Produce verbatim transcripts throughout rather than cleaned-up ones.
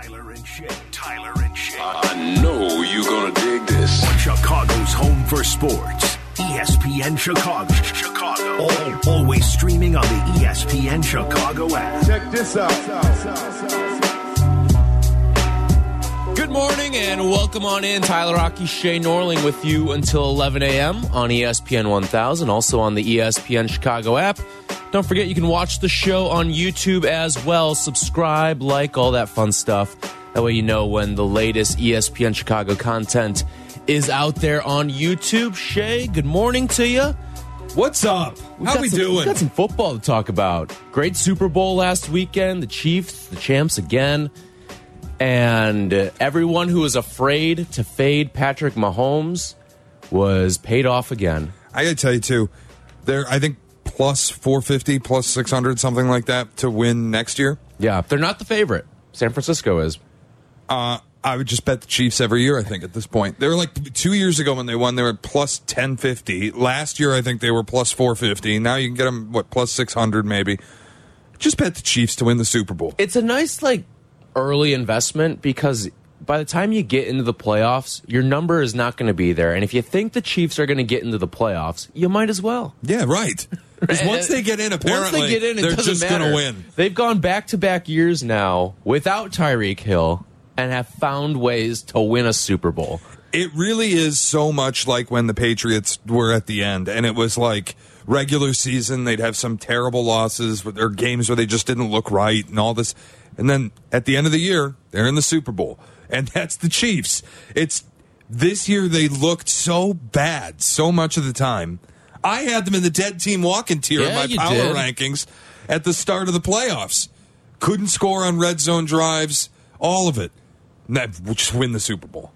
Tyler and Shay. Tyler and Shay. I know you're going to dig this. On Chicago's home for sports. E S P N Chicago. Chicago. All, always streaming on the E S P N Chicago app. Check this out. Good morning and welcome on in. Tyler Rocky, Shay Norling with you until eleven a.m. on E S P N one thousand, also on the E S P N Chicago app. Don't forget you can watch the show on YouTube as well. Subscribe, like, all that fun stuff. That way you know when the latest E S P N Chicago content is out there on YouTube. Shay, good morning to you. What's up? We've How we some, doing? We've got some football to talk about. Great Super Bowl last weekend. The Chiefs, the champs again. And uh, everyone who was afraid to fade Patrick Mahomes was paid off again. I got to tell you, too, there. I think plus four fifty, plus six hundred, something like that, to win next year. Yeah, they're not the favorite. San Francisco is. Uh, I would just bet the Chiefs every year, I think, at this point. They were like two years ago when they won, they were plus ten fifty. Last year, I think they were plus four fifty. Now you can get them, what, plus six hundred maybe. Just bet the Chiefs to win the Super Bowl. It's a nice, like, early investment because by the time you get into the playoffs, your number is not going to be there. And if you think the Chiefs are going to get into the playoffs, you might as well. Yeah, right. Because once they get in, apparently, once they get in, it they're doesn't just going to win. They've gone back-to-back years now without Tyreek Hill and have found ways to win a Super Bowl. It really is so much like when the Patriots were at the end, and it was like regular season, they'd have some terrible losses with their games where they just didn't look right and all this. And then at the end of the year, they're in the Super Bowl. And that's the Chiefs. It's this year they looked so bad so much of the time. I had them in the dead team walking tier Yeah, in my you power did. rankings at the start of the playoffs. Couldn't score on red zone drives, all of it. And that, we'll just win the Super Bowl.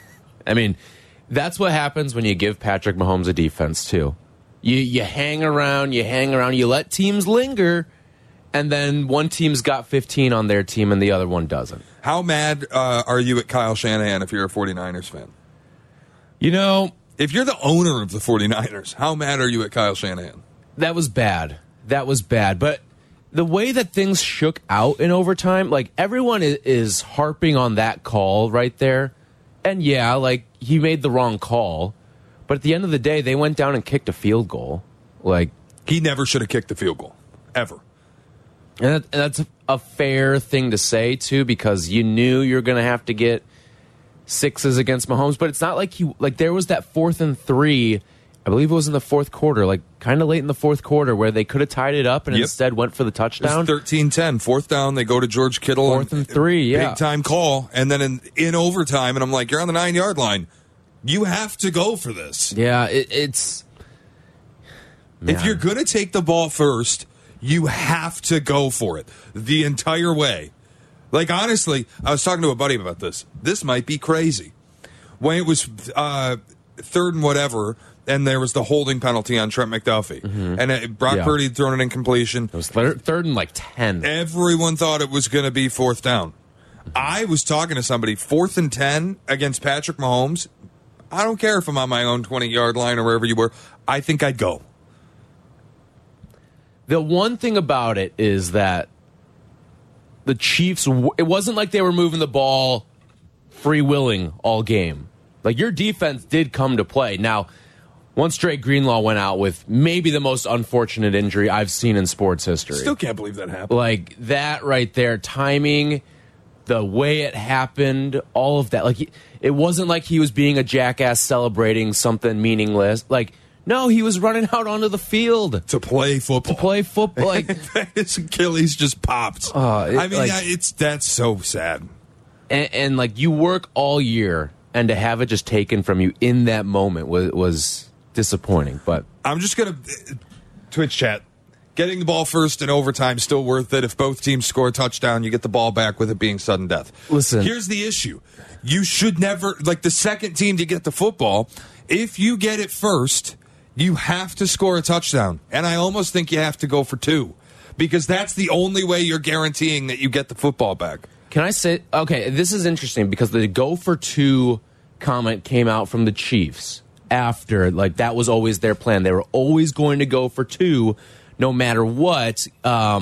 I mean, that's what happens when you give Patrick Mahomes a defense, too. You, you hang around, you hang around, you let teams linger, and then one team's got fifteen on their team and the other one doesn't. How mad uh, are you at Kyle Shanahan if you're a 49ers fan? You know, If you're the owner of the 49ers, how mad are you at Kyle Shanahan? that was bad. That was bad. But the way that things shook out in overtime, like, everyone is, is harping on that call right there. And, yeah, like, he made the wrong call. But at the end of the day, they went down and kicked a field goal. Like, He never should have kicked the field goal, ever. and, that, and that's a fair thing to say, too, because you knew you were going to have to get sixes against Mahomes. But it's not like he, like, there was that fourth and three, I believe it was in the fourth quarter, like, kind of late in the fourth quarter, where they could have tied it up and Yep. instead went for the touchdown. thirteen ten, fourth down, they go to George Kittle. Fourth and three, yeah. Big time call. And then in, in overtime, and I'm like, you're on the nine-yard line. You have to go for this. Yeah, it, it's... If you're going to take the ball first, you have to go for it the entire way. Like, honestly, I was talking to a buddy about this. This might be crazy. When it was uh, third and whatever, and there was the holding penalty on Trent McDuffie, Mm-hmm. and it, Brock Yeah. Purdy had thrown an incompletion. It was third, third and like ten. Everyone thought it was going to be fourth down. I was talking to somebody, fourth and ten against Patrick Mahomes. I don't care if I'm on my own twenty-yard line or wherever you were. I think I'd go. The one thing about it is that the Chiefs, it wasn't like they were moving the ball free-willing all game. Like, your defense did come to play. Now, once Drake Greenlaw went out with maybe the most unfortunate injury I've seen in sports history. Still can't believe that happened. Like, that right there, timing, the way it happened, all of that. Like, it wasn't like he was being a jackass celebrating something meaningless. Like, no, he was running out onto the field To play football. to play football. Like, His Achilles just popped. Uh, it- I mean, like- yeah, it's that's so sad. and, and like, you work all year, and to have it just taken from you in that moment was was disappointing. But I'm just gonna Twitch chat. Getting the ball first in overtime still worth it. If both teams score a touchdown, you get the ball back with it being sudden death. Listen. Here's the issue. You should never, like the second team to get the football, if you get it first, you have to score a touchdown. And I almost think you have to go for two because that's the only way you're guaranteeing that you get the football back. can I say, okay, this is interesting because the go for two comment came out from the Chiefs after, like, that was always their plan. They were always going to go for two no matter what. Um,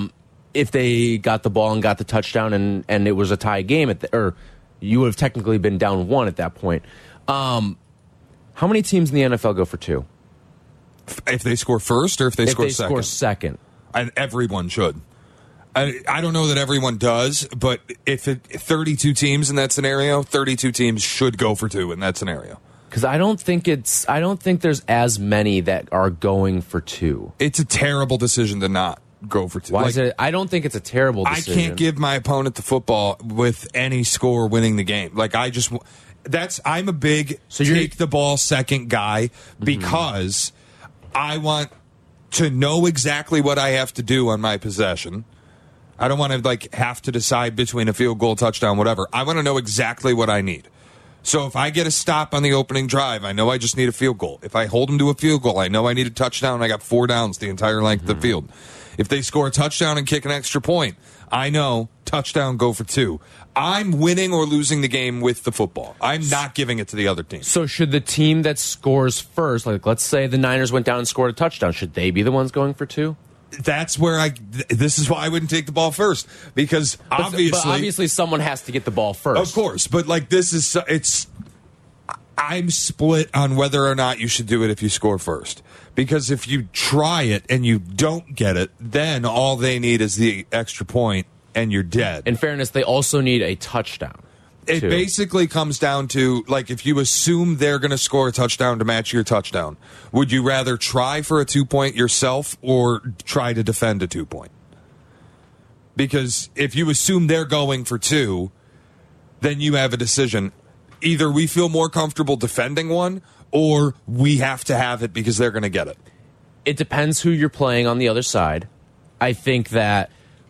if they got the ball and got the touchdown and, and it was a tie game, at the, or you would have technically been down one at that point. Um, how many teams in the N F L go for two? If they score first or if they if score they second? score second. And everyone should. I, I don't know that everyone does, but if it, thirty-two teams in that scenario, thirty-two teams should go for two in that scenario. Because I don't think it's, I don't think there's as many that are going for two. It's a terrible decision to not go for two. Why like, is it? I don't think it's a terrible decision. I can't give my opponent the football with any score winning the game. Like I just, that's I'm a big so you're, take the ball second guy because mm-hmm. I want to know exactly what I have to do on my possession. I don't want to like have to decide between a field goal, touchdown, whatever. I want to know exactly what I need. So if I get a stop on the opening drive, I know I just need a field goal. If I hold them to a field goal, I know I need a touchdown. I got four downs the entire length mm-hmm. of the field. If they score a touchdown and kick an extra point, I know touchdown, go for two. I'm winning or losing the game with the football. I'm not giving it to the other team. So should the team that scores first, like let's say the Niners went down and scored a touchdown, should they be the ones going for two? That's where I. This is why I wouldn't take the ball first because but, obviously, but obviously, someone has to get the ball first. Of course, but like this is it's. I'm split on whether or not you should do it if you score first because if you try it and you don't get it, then all they need is the extra point and you're dead. In fairness, they also need a touchdown. It too. basically comes down to, like, if you assume they're going to score a touchdown to match your touchdown, would you rather try for a two-point yourself or try to defend a two-point? Because if you assume they're going for two, then you have a decision. Either we feel more comfortable defending one, or we have to have it because they're going to get it. It depends who you're playing on the other side. I think that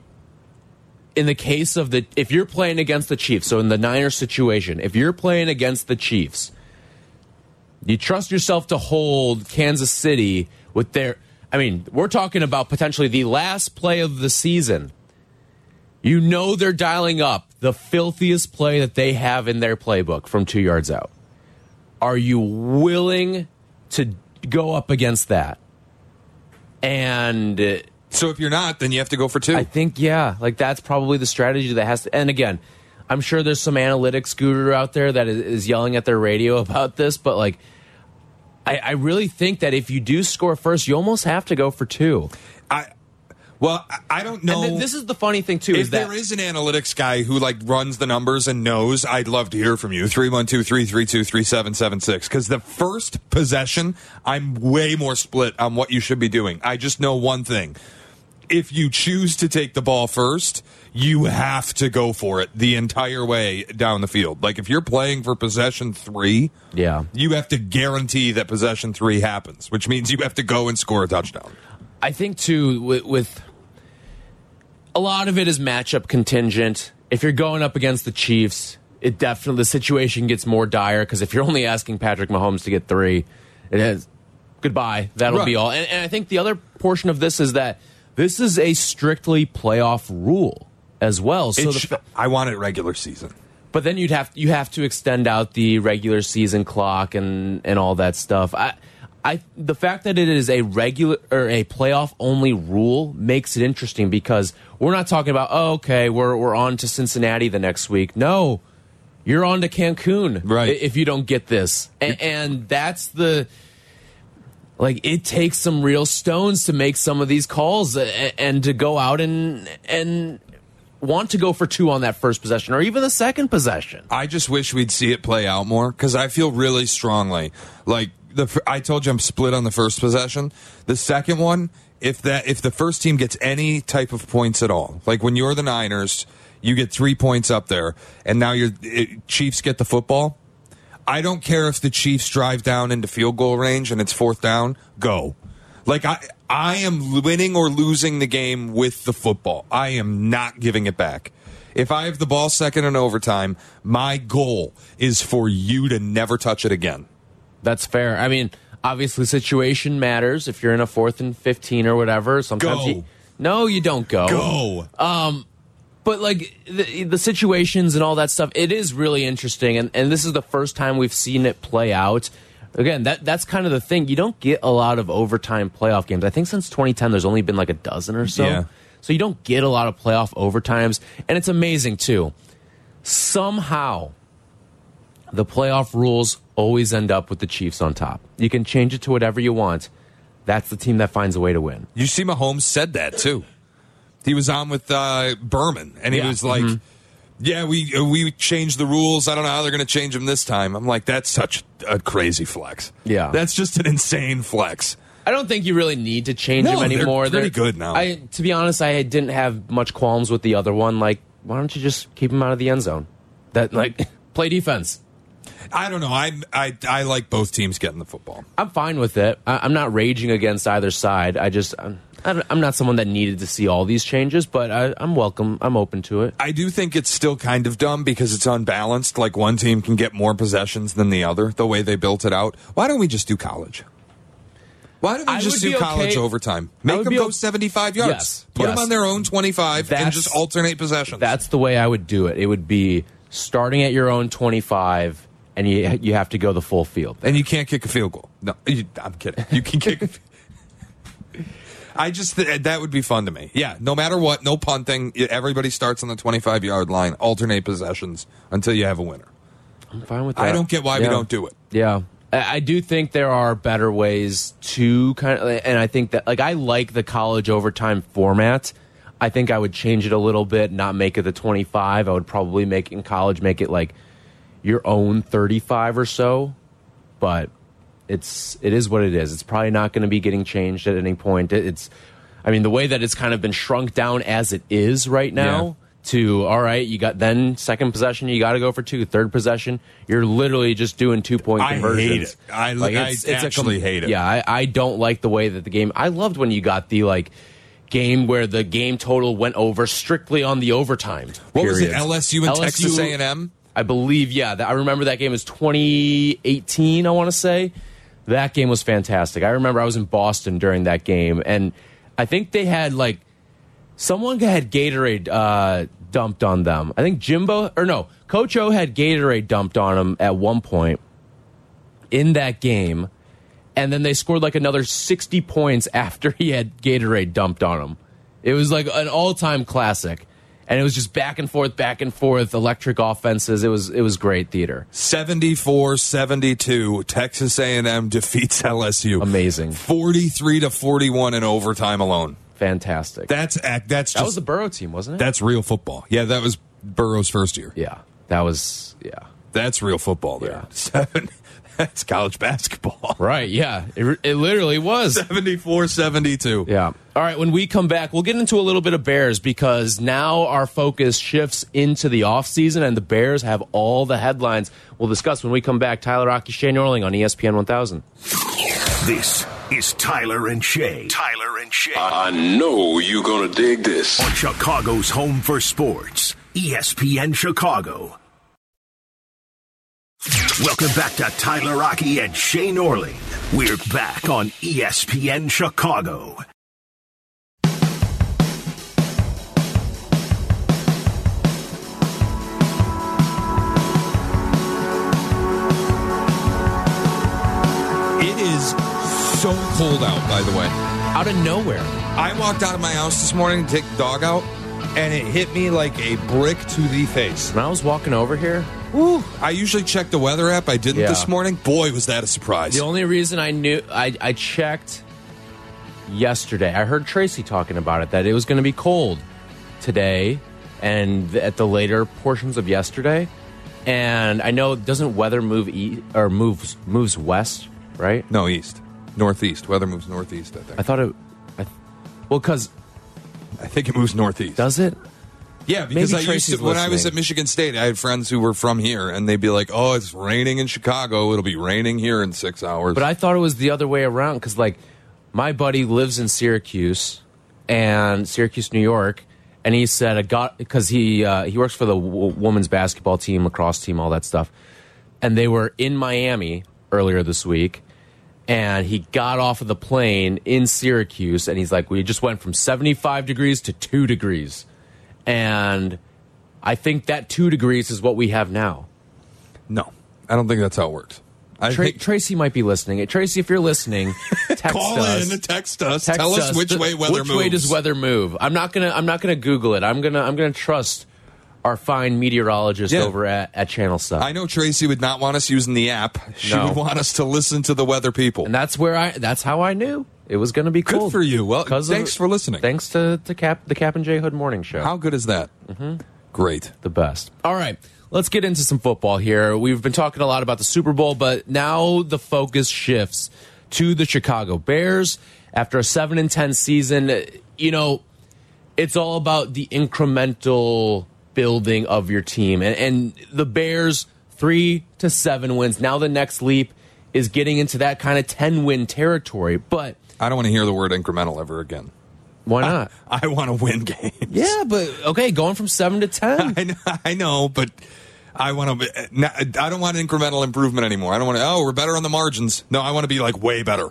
in the case of the, if you're playing against the Chiefs, so in the Niners situation, if you're playing against the Chiefs, you trust yourself to hold Kansas City with their, I mean, we're talking about potentially the last play of the season. You know they're dialing up the filthiest play that they have in their playbook from two yards out. Are you willing to go up against that? And uh, so if you're not, then you have to go for two. I think, yeah, like that's probably the strategy that has to. And again, I'm sure there's some analytics guru out there that is yelling at their radio about this, but like, I, I really think that if you do score first, you almost have to go for two. I. Well, I don't know. And th- this is the funny thing, too. If is that there is an analytics guy who, like, runs the numbers and knows, I'd love to hear from you. three one two, three three two, three seven seven six. Because the first possession, I'm way more split on what you should be doing. I just know one thing. If you choose to take the ball first, you have to go for it the entire way down the field. Like, if you're playing for possession three, yeah, you have to guarantee that possession three happens, which means you have to go and score a touchdown. I think, too, with, with a lot of it is matchup contingent. If you're going up against the Chiefs, it definitely, the situation gets more dire because if you're only asking Patrick Mahomes to get three, it is goodbye. That'll right. be all. And, and I think the other portion of this is that this is a strictly playoff rule as well. So sh- the, I want it regular season. But then you'd have you have to extend out the regular season clock and, and all that stuff. I I the fact that it is a regular or a playoff only rule makes it interesting because we're not talking about, oh, okay, we're we're on to Cincinnati the next week. No, you're on to Cancun, right? If you don't get this, and, and that's the like it takes some real stones to make some of these calls and, and to go out and and want to go for two on that first possession or even the second possession. I just wish we'd see it play out more because I feel really strongly like. The, I told you I'm split on the first possession. The second one, if that if the first team gets any type of points at all, like when you're the Niners, you get three points up there, and now your Chiefs get the football. I don't care if the Chiefs drive down into field goal range and it's fourth down. Go, like I I am winning or losing the game with the football. I am not giving it back. If I have the ball second in overtime, my goal is for you to never touch it again. That's fair. I mean, obviously, situation matters. If you're in a fourth and fifteen or whatever, sometimes go. you no, you don't go. Go. Um, but like the, the situations and all that stuff, it is really interesting, and and this is the first time we've seen it play out. Again, that that's kind of the thing. You don't get a lot of overtime playoff games. I think since twenty ten, there's only been like a dozen or so. Yeah. So you don't get a lot of playoff overtimes. And it's amazing, too. Somehow, the playoff rules always end up with the Chiefs on top. You can change it to whatever you want. That's the team that finds a way to win. You see, Mahomes said that, too. He was on with uh, Berman, and he yeah. was like, mm-hmm. yeah, we uh, we changed the rules. I don't know how they're going to change them this time. I'm like, that's such a crazy flex. Yeah. That's just an insane flex. I don't think you really need to change no, them anymore. They're pretty they're, good now. I, to be honest, I didn't have much qualms with the other one. Like, why don't you just keep them out of the end zone? That like play defense. I don't know. I I I like both teams getting the football. I'm fine with it. I, I'm not raging against either side. I just I'm, I'm not someone that needed to see all these changes, but I, I'm welcome. I'm open to it. I do think it's still kind of dumb because it's unbalanced. Like one team can get more possessions than the other. The way they built it out. Why don't we just do college? Why don't we I just do okay. college overtime? Make them go seventy-five yards. Yes, Put yes. them on their own twenty-five that's, and just alternate possessions. That's the way I would do it. It would be starting at your own twenty-five. And you you have to go the full field. And you can't kick a field goal. No, you, I'm kidding. You can kick a field I just, th- that would be fun to me. Yeah, no matter what, no punting. Everybody starts on the twenty-five-yard line, alternate possessions until you have a winner. I'm fine with that. I don't get why yeah. we don't do it. Yeah. I do think there are better ways to kind of, and I think that, like, I like the college overtime format. I think I would change it a little bit, not make it the twenty-five. I would probably make it in college, make it like your own thirty-five or so, but it's it is what it is. It's probably not going to be getting changed at any point. It's, I mean, the way that it's kind of been shrunk down as it is right now yeah. to, all right, you got then second possession, you got to go for two. Third possession, you're literally just doing two point conversions. I hate it. I, like it's, I it's actually a, hate it. Yeah, I, I don't like the way that the game. I loved when you got the like. game where the game total went over strictly on the overtime. What periods. was it? L S U and L S U, Texas A and M? I believe, yeah. I remember that game was twenty eighteen, I want to say. That game was fantastic. I remember I was in Boston during that game, and I think they had, like, someone had Gatorade uh, dumped on them. I think Jimbo, or no, Coach O had Gatorade dumped on him at one point in that game, and then they scored, like, another sixty points after he had Gatorade dumped on him. It was, like, an all-time classic. And it was just back and forth, back and forth, electric offenses. It was it was great theater. seventy-four seventy-two, Texas A and M defeats L S U. Amazing. forty-three to forty-one in overtime alone. Fantastic. That's that's just, that was the Burrow team, wasn't it? That's real football. Yeah, that was Burrow's first year. Yeah, that was yeah. That's real football there. Yeah. Seven. That's college basketball. Right, yeah. It, it literally was. seventy-four seventy-two. Yeah. All right, when we come back, we'll get into a little bit of Bears because now our focus shifts into the offseason, and the Bears have all the headlines. We'll discuss when we come back. Tyler Rocky, Shay Norling on E S P N one thousand. This is Tyler and Shay. Tyler and Shay. I know you're going to dig this. On Chicago's home for sports, E S P N Chicago. Welcome back to Tyler Rocky and Shay Norling. We're back on E S P N Chicago. It is so cold out, by the way. Out of nowhere. I walked out of my house this morning to take the dog out, and it hit me like a brick to the face. When I was walking over here, Woo. I usually check the weather app. I didn't yeah. this morning. Boy, was that a surprise. The only reason I knew, I, I checked yesterday. I heard Tracy talking about it, that it was going to be cold today and at the later portions of yesterday. And I know, doesn't weather move east, or moves moves west, right? No, east. Northeast. Weather moves northeast, I think. I thought it, I th- well, because. I think it moves northeast. Does it? Yeah, because Maybe I used to, when I was at Michigan State, I had friends who were from here, and they'd be like, oh, it's raining in Chicago. It'll be raining here in six hours. But I thought it was the other way around, because, like, my buddy lives in Syracuse, and Syracuse, New York, and he said, I got, because he, uh, he works for the w- women's basketball team, lacrosse team, all that stuff, and they were in Miami earlier this week, and he got off of the plane in Syracuse, and he's like, we just went from seventy-five degrees to two degrees. And I think that two degrees is what we have now. No, I don't think that's how it works. I Tra- think Tracy might be listening. Tracy, if you're listening, text call us. in, text us, Text tell us, us which the, way weather which moves. Which way does weather move? I'm not gonna. I'm not gonna Google it. I'm gonna. I'm gonna trust our fine meteorologist Yeah. over at, at Channel Stuff. I know Tracy would not want us using the app. She No. would want us to listen to the weather people. And that's where I. That's how I knew it was going to be Good cold. for you. Well, 'Cause of- thanks for listening. Thanks to, to Cap, the Cap and J Hood Morning Show. How good is that? Mm-hmm. Great. The best. All right, let's get into some football here. We've been talking a lot about the Super Bowl, but now the focus shifts to the Chicago Bears. After a seven and ten season, you know, it's all about the incremental building of your team. And, and the Bears, three to seven wins. Now the next leap is getting into that kind of ten-win territory. But I don't want to hear the word incremental ever again. why not? I, I want to win games. Yeah, but okay, going from seven to ten. I know, I know, but I want to. I don't want incremental improvement anymore. I don't want to. Oh, we're better on the margins. No, I want to be like way better.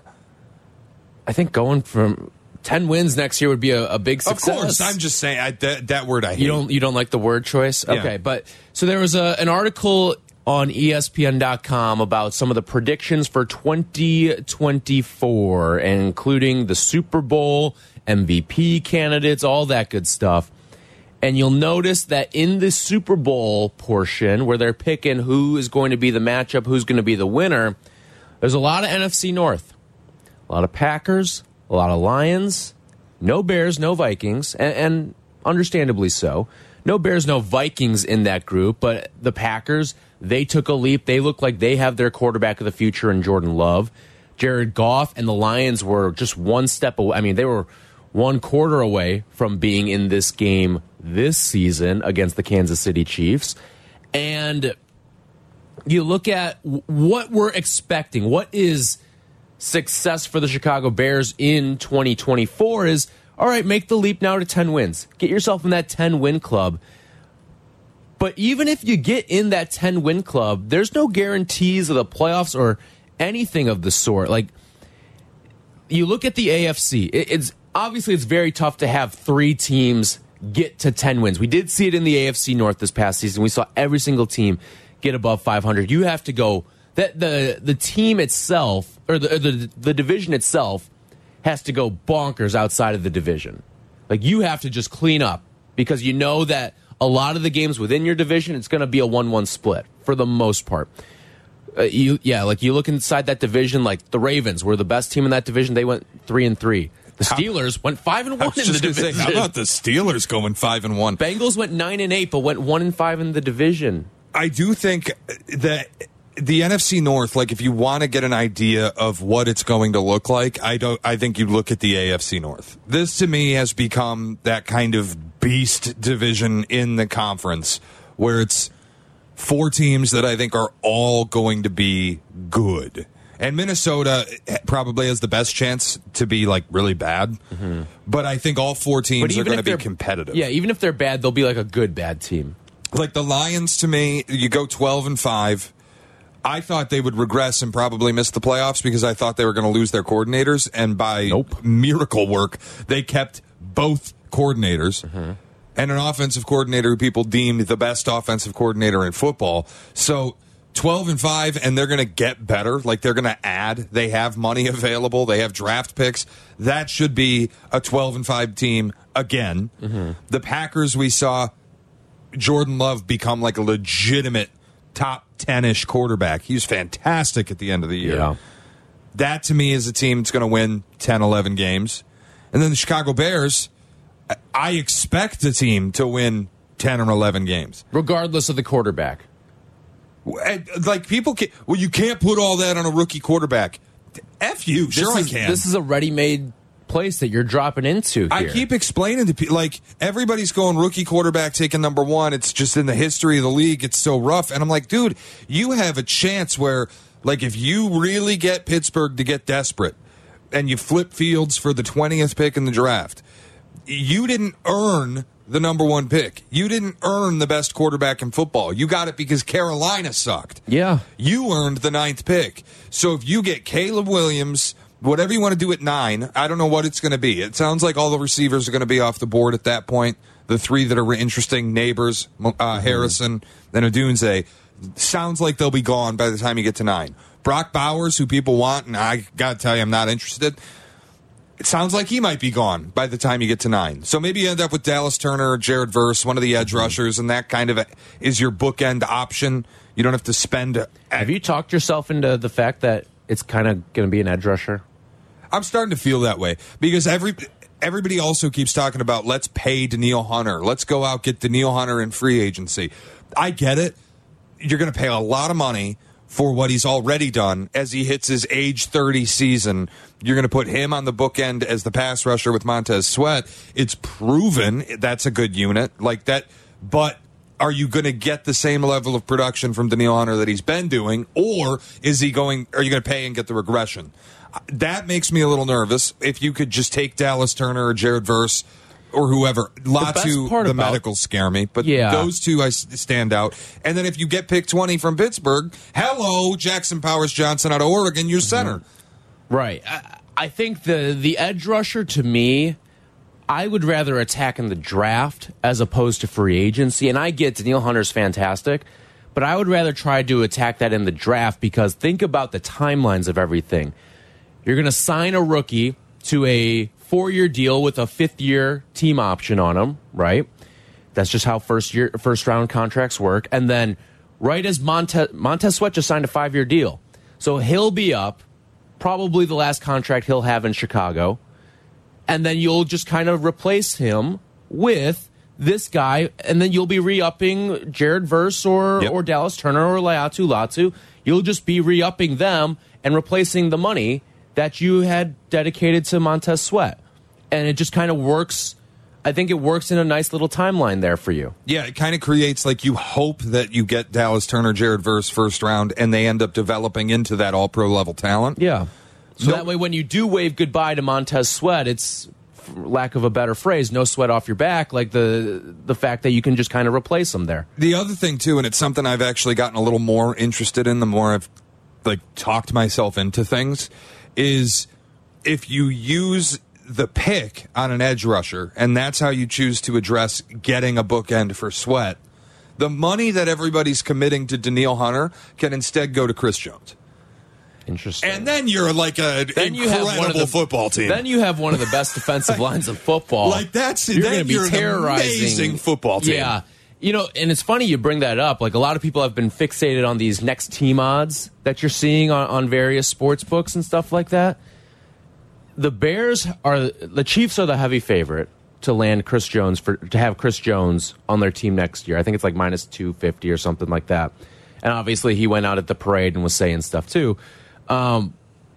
I think going from ten wins next year would be a, a big success. Of course, I'm just saying I, that, that word I hate. You don't you don't like the word choice? Yeah. Okay, but so there was a, an article on E S P N dot com about some of the predictions for twenty twenty-four, including the Super Bowl, M V P candidates, all that good stuff. And you'll notice that in the Super Bowl portion, where they're picking who is going to be the matchup, who's going to be the winner, there's a lot of N F C North. A lot of Packers, a lot of Lions, no Bears, no Vikings, and, and understandably so. No Bears, no Vikings in that group, but the Packers, they took a leap. They look like they have their quarterback of the future in Jordan Love. Jared Goff and the Lions were just one step away. I mean, they were one quarter away from being in this game this season against the Kansas City Chiefs. And you look at what we're expecting, what is success for the Chicago Bears in twenty twenty-four is, all right, make the leap now to ten wins. Get yourself in that ten-win club. But even if you get in that ten-win club, there's no guarantees of the playoffs or anything of the sort. Like, you look at the A F C, it, it's obviously it's very tough to have three teams get to ten wins. We did see it in the A F C North this past season. We saw every single team get above five hundred. You have to go that the the team itself or the, the the division itself has to go bonkers outside of the division. Like, you have to just clean up because you know that a lot of the games within your division, it's going to be a one one split for the most part. Uh, you yeah, like you look inside that division, like the Ravens were the best team in that division. They went three and three. The Steelers went five and one in the division. Say, how about the Steelers going five and one? Bengals went nine and eight, but went one and five in the division. I do think that the N F C North, like if you want to get an idea of what it's going to look like, I don't. I think you look at the A F C North. This to me has become that kind of beast division in the conference where it's four teams that I think are all going to be good. And Minnesota probably has the best chance to be like really bad, mm-hmm. but I think all four teams are going to be competitive. Yeah, even if they're bad, they'll be like a good bad team. Like the Lions, to me, you go twelve and five. I thought they would regress and probably miss the playoffs because I thought they were going to lose their coordinators, and by nope. miracle work, they kept both coordinators. Mm-hmm. And an offensive coordinator who people deemed the best offensive coordinator in football. So twelve and five, and they're going to get better. Like, they're going to add. They have money available. They have draft picks. That should be a twelve and five team again. Mm-hmm. The Packers, we saw Jordan Love become like a legitimate top ten-ish quarterback. He was fantastic at the end of the year. Yeah. That, to me, is a team that's going to win ten, eleven games. And then the Chicago Bears, I expect the team to win ten or eleven games. Regardless of the quarterback. Like, people can't, well, you can't put all that on a rookie quarterback. F you. Sure, this is, I can. This is a ready-made place that you're dropping into here. I keep explaining to people, like, everybody's going rookie quarterback taking number one. It's just in the history of the league. It's so rough. And I'm like, dude, you have a chance where, like, if you really get Pittsburgh to get desperate and you flip Fields for the twentieth pick in the draft, you didn't earn the number one pick. You didn't earn the best quarterback in football. You got it because Carolina sucked. Yeah. You earned the ninth pick. So if you get Caleb Williams, whatever you want to do at nine, I don't know what it's going to be. It sounds like all the receivers are going to be off the board at that point. the three that are interesting, Neighbors, uh, mm-hmm. Harrison, then Odunze, sounds like they'll be gone by the time you get to nine. Brock Bowers, who people want, and I got to tell you, I'm not interested. It sounds like he might be gone by the time you get to nine. So maybe you end up with Dallas Turner or Jared Verse, one of the edge rushers, and that kind of a, is your bookend option. You don't have to spend. A, have you talked yourself into the fact that it's kind of going to be an edge rusher? I'm starting to feel that way because every everybody also keeps talking about let's pay Danielle Hunter. Let's go out, get Danielle Hunter in free agency. I get it. You're going to pay a lot of money for what he's already done as he hits his age thirty season. You're going to put him on the bookend as the pass rusher with Montez Sweat. It's proven that's a good unit like that. But are you going to get the same level of production from Danielle Hunter that he's been doing? Or is he going, are you going to pay and get the regression? That makes me a little nervous. If you could just take Dallas Turner or Jared Verse or whoever. Latu, the, the about, medicals scare me, but yeah. those two I stand out. And then if you get pick twenty from Pittsburgh, hello, Jackson Powers Johnson out of Oregon, your center. Right. I, I think the the edge rusher, to me, I would rather attack in the draft as opposed to free agency. And I get Danielle Hunter's fantastic, but I would rather try to attack that in the draft because think about the timelines of everything. You're going to sign a rookie to a four-year deal with a fifth-year team option on him, right? That's just how first-year, first-round contracts work. And then right as Montez, Montez Sweat just signed a five-year deal. So he'll be up, probably the last contract he'll have in Chicago. And then you'll just kind of replace him with this guy, and then you'll be re-upping Jared Verse or, yep. or Dallas Turner or Laiatu Latu. You'll just be re-upping them and replacing the money that you had dedicated to Montez Sweat. And it just kind of works. I think it works in a nice little timeline there for you. Yeah, it kind of creates like you hope that you get Dallas Turner, Jared Verse first round, and they end up developing into that all-pro level talent. Yeah. So no, that way when you do wave goodbye to Montez Sweat, it's, for lack of a better phrase, no sweat off your back, like the the fact that you can just kind of replace him there. The other thing, too, and it's something I've actually gotten a little more interested in the more I've like talked myself into things, is if you use the pick on an edge rusher, and that's how you choose to address getting a bookend for Sweat, the money that everybody's committing to Danielle Hunter can instead go to Chris Jones. Interesting. And then you're like an then incredible you have one of the, football team. Then you have one of the best defensive lines of football. Like that's you're going to be terrorizing. An amazing football team. Yeah. You know, and it's funny you bring that up. Like a lot of people have been fixated on these next team odds that you're seeing on, on various sports books and stuff like that. The Bears are the Chiefs are the heavy favorite to land Chris Jones for to have Chris Jones on their team next year. I think it's like minus two fifty or something like that. And obviously he went out at the parade and was saying stuff too. Um,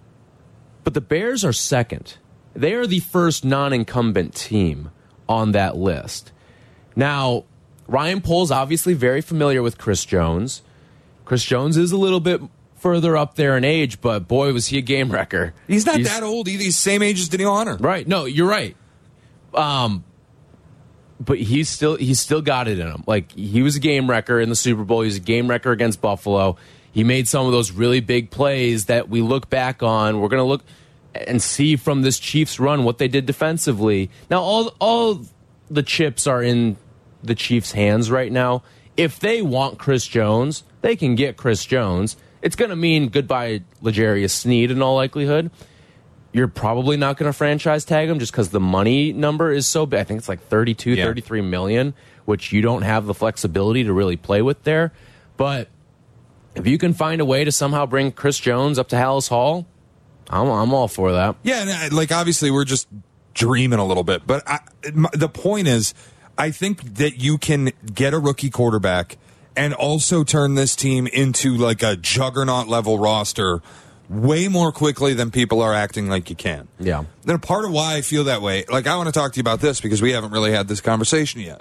but the Bears are second. They are the first non-incumbent team on that list. Now, Ryan Poles obviously very familiar with Chris Jones. Chris Jones is a little bit further up there in age, but boy, was he a game wrecker. He's not He's, that old. He's same age as Danielle Hunter. Right. No, you're right. Um, but he's still he's still got it in him. Like, he was a game wrecker in the Super Bowl. He was a game wrecker against Buffalo. He made some of those really big plays that we look back on. We're going to look and see from this Chiefs run what they did defensively. Now, all all the chips are in the Chiefs' hands right now. If they want Chris Jones, they can get Chris Jones. It's going to mean goodbye L'Jarius Sneed in all likelihood. You're probably not going to franchise tag him just because the money number is so big. I think it's like thirty-two, yeah. thirty-three million, which you don't have the flexibility to really play with there. But if you can find a way to somehow bring Chris Jones up to Hallis Hall, I'm, I'm all for that. Yeah, and like obviously we're just dreaming a little bit. But I, the point is, I think that you can get a rookie quarterback and also turn this team into like a juggernaut level roster way more quickly than people are acting like you can. Yeah. Then a part of why I feel that way, like I want to talk to you about this because we haven't really had this conversation yet.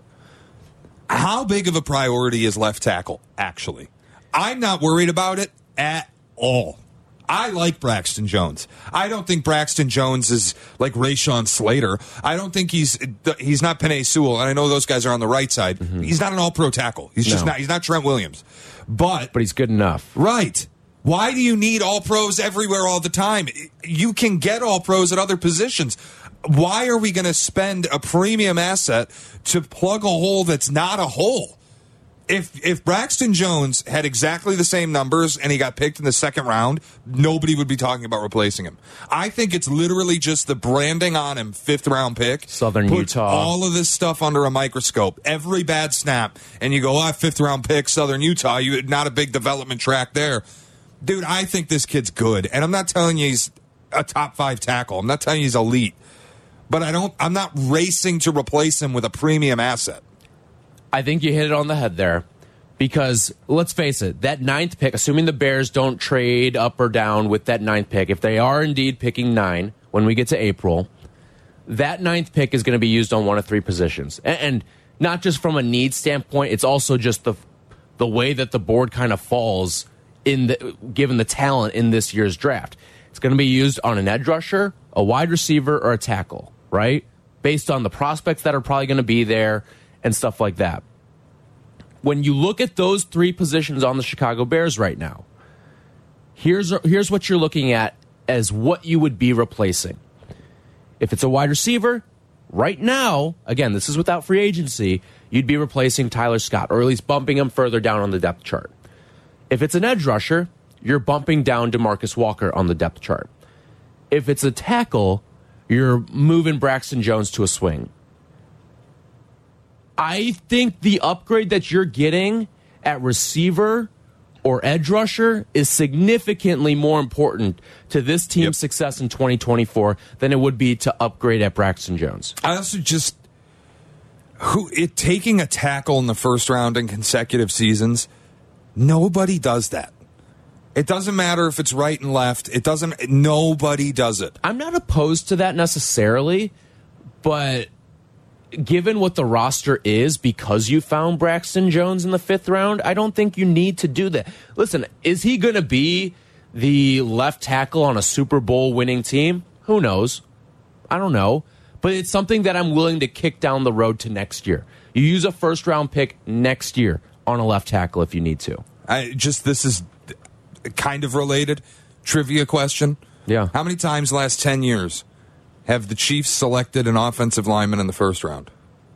How big of a priority is left tackle, actually? I'm not worried about it at all. I like Braxton Jones. I don't think Braxton Jones is like Rashawn Slater. I don't think he's he's not Penei Sewell, and I know those guys are on the right side. Mm-hmm. He's not an all-pro tackle. He's just no. not. He's not Trent Williams. But but he's good enough. Right. Why do you need all-pros everywhere all the time? You can get all-pros at other positions. why are we going to spend a premium asset to plug a hole that's not a hole? If if Braxton Jones had exactly the same numbers and he got picked in the second round, nobody would be talking about replacing him. I think it's literally just the branding on him, fifth round pick. Southern puts Utah. all of this stuff under a microscope. Every bad snap, and you go, oh, fifth round pick, Southern Utah. You not a big development track there. Dude, I think this kid's good. And I'm not telling you he's a top five tackle. I'm not telling you he's elite. But I don't I'm not racing to replace him with a premium asset. I think you hit it on the head there because, let's face it, that ninth pick, assuming the Bears don't trade up or down with that ninth pick, if they are indeed picking nine when we get to April, that ninth pick is going to be used on one of three positions. And, and not just from a need standpoint, it's also just the the way that the board kind of falls in the, given the talent in this year's draft. It's going to be used on an edge rusher, a wide receiver, or a tackle, right? Based on the prospects that are probably going to be there and stuff like that. When you look at those three positions on the Chicago Bears right now, here's here's what you're looking at as what you would be replacing. If it's a wide receiver, right now, again, this is without free agency, you'd be replacing Tyler Scott, or at least bumping him further down on the depth chart. If it's an edge rusher, you're bumping down DeMarcus Walker on the depth chart. If it's a tackle, you're moving Braxton Jones to a swing. I think the upgrade that you're getting at receiver or edge rusher is significantly more important to this team's yep. success in twenty twenty-four than it would be to upgrade at Braxton Jones. I also just who it taking a tackle in the first round in consecutive seasons, nobody does that. It doesn't matter if it's right and left. It doesn't. Nobody does it. I'm not opposed to that necessarily, but given what the roster is, because you found Braxton Jones in the fifth round, I don't think you need to do that. Listen, is he going to be the left tackle on a Super Bowl winning team? Who knows? I don't know. But it's something that I'm willing to kick down the road to next year. You use a first round pick next year on a left tackle if you need to. I just, this is kind of related. Trivia question. Yeah. How many times the last ten years have the Chiefs selected an offensive lineman in the first round?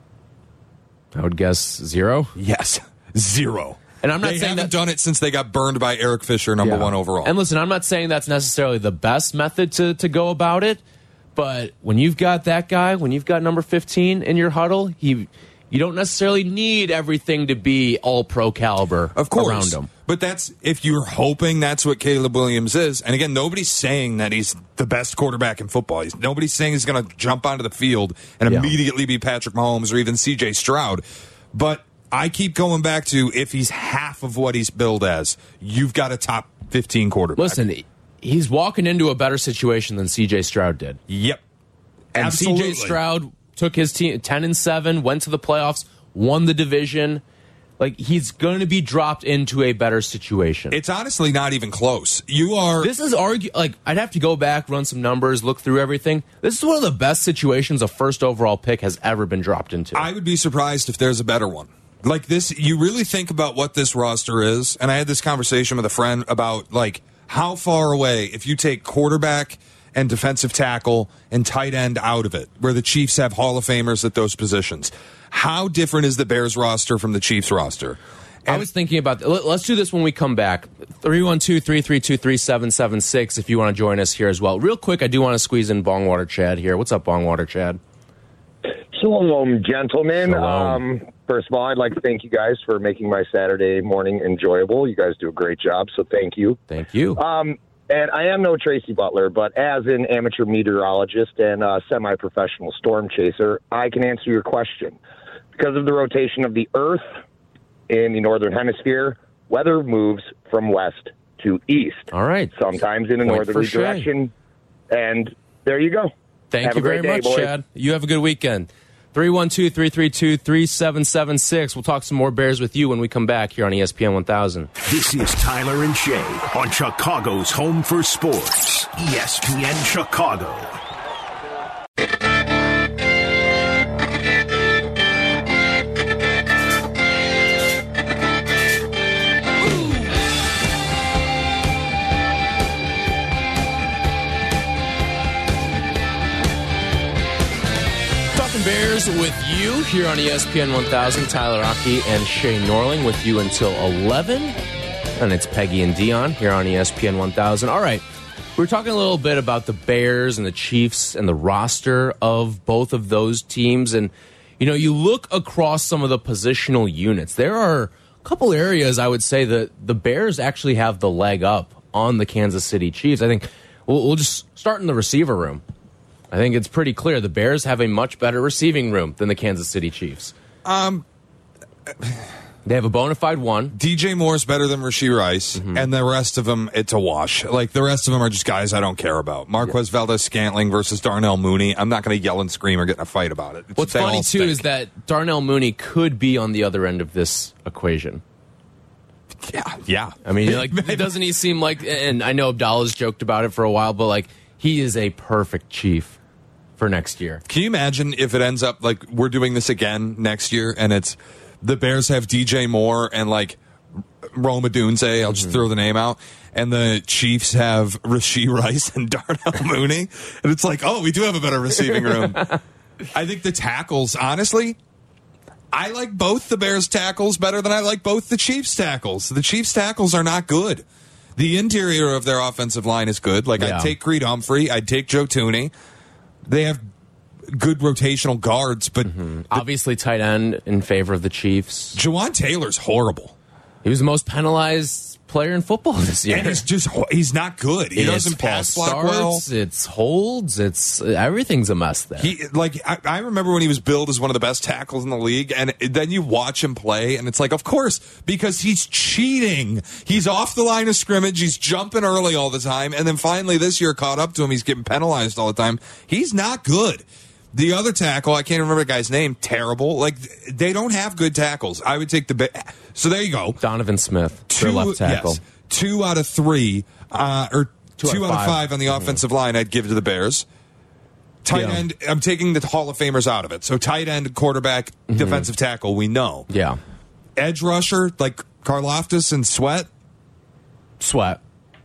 I would guess zero. Yes, zero. And I'm not they saying haven't that, done it since they got burned by Eric Fisher, number yeah. one overall. And listen, I'm not saying that's necessarily the best method to, to go about it, but when you've got that guy, when you've got number fifteen in your huddle, he you don't necessarily need everything to be all pro caliber of course, around him. But that's if you're hoping that's what Caleb Williams is. And again, nobody's saying that he's the best quarterback in football. He's, nobody's saying he's going to jump onto the field and yeah. immediately be Patrick Mahomes or even C J Stroud. But I keep going back to if he's half of what he's billed as, you've got a top fifteen quarterback. Listen, he's walking into a better situation than C J Stroud did. Yep. And Absolutely. C J Stroud took his team ten and seven, went to the playoffs, won the division. Like, he's going to be dropped into a better situation. It's honestly not even close. You are. This is argue like I'd have to go back, run some numbers, look through everything. This is one of the best situations a first overall pick has ever been dropped into. I would be surprised if there's a better one. Like this, you really think about what this roster is, and I had this conversation with a friend about like how far away if you take quarterback and defensive tackle and tight end out of it, where the Chiefs have Hall of Famers at those positions. How different is the Bears roster from the Chiefs roster? And I was thinking about that. Let's do this when we come back. three one two, three three two, three seven seven six if you want to join us here as well. Real quick, I do want to squeeze in Bongwater Chad here. What's up, Bongwater Chad? Shalom, gentlemen. Shalom. Um, first of all, I'd like to thank you guys for making my Saturday morning enjoyable. You guys do a great job, so thank you. Thank you. Um, and I am no Tracy Butler, but as an amateur meteorologist and a semi-professional storm chaser, I can answer your question. Because of the rotation of the Earth in the Northern Hemisphere, weather moves from west to east. All right. Sometimes in a Point northerly direction. And there you go. Thank have you very day, much, boys. Chad. You have a good weekend. three one two, three three two, three seven seven six. We'll talk some more Bears with you when we come back here on E S P N one thousand. This is Tyler and Shay on Chicago's Home for Sports, E S P N Chicago. Bears with you here on E S P N one thousand. Tyler Rocky and Shay Norling with you until eleven. And it's Peggy and Dion here on E S P N one thousand. All right, we were talking a little bit about the Bears and the Chiefs and the roster of both of those teams. And, you know, you look across some of the positional units. There are a couple areas I would say that the Bears actually have the leg up on the Kansas City Chiefs. I think we'll, we'll just start in the receiver room. I think it's pretty clear the Bears have a much better receiving room than the Kansas City Chiefs. Um, They have a bona fide one. D J Moore's better than Rashee Rice, mm-hmm. and the rest of them, it's a wash. Like, the rest of them are just guys I don't care about. Marquez yeah. Valdez-Scantling versus Darnell Mooney. I'm not going to yell and scream or get in a fight about it. It's, What's funny, too, stink. is that Darnell Mooney could be on the other end of this equation. Yeah, yeah. I mean, like, doesn't he seem like, and I know Abdallah's joked about it for a while, but, like, he is a perfect Chief for next year. Can you imagine if it ends up, like, we're doing this again next year, and it's the Bears have D J Moore and, like, Rome Odunze, I'll just mm-hmm. throw the name out, and the Chiefs have Rashee Rice and Darnell Mooney, and it's like, oh, we do have a better receiving room. I think the tackles, honestly, I like both the Bears tackles better than I like both the Chiefs tackles. The Chiefs tackles are not good. The interior of their offensive line is good. Like, yeah. I'd take Creed Humphrey, I'd take Joe Thuney. They have good rotational guards, but mm-hmm. obviously tight end in favor of the Chiefs. Jawan Taylor's horrible. He was the most penalized player in football this year. And he's just, he's not good. He doesn't pass block well. It's holds. It's everything's a mess there. He, like, I, I remember when he was billed as one of the best tackles in the league, and then you watch him play, and it's like, of course, because he's cheating. He's off the line of scrimmage. He's jumping early all the time, and then finally this year caught up to him. He's getting penalized all the time. He's not good. The other tackle, I can't remember the guy's name, terrible. Like, they don't have good tackles. I would take the... So there you go. Donovan Smith, two, their left tackle. Yes, two out of three, uh, or two, two out, of out of five on the mm-hmm. offensive line I'd give to the Bears. Tight yeah. end, I'm taking the Hall of Famers out of it. So tight end, quarterback, mm-hmm. defensive tackle, we know. Yeah. Edge rusher, like Karlaftis and Sweat. Sweat.